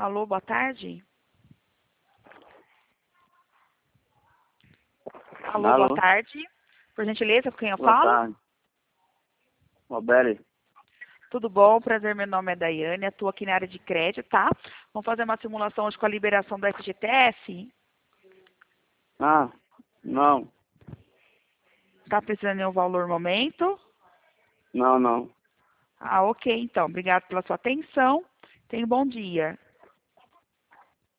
Alô, boa tarde. Alô, boa Alô? tarde. Por gentileza, com quem eu Boa falo? tarde. Roberto? Tudo bom? Prazer, meu nome é Daiane, atuo aqui na área de crédito, tá? Vamos fazer uma simulação hoje com a liberação do FGTS. Ah, não. Tá precisando de um valor no momento? Não, não. Ah, ok, então. Obrigado pela sua atenção. Tenha um bom dia.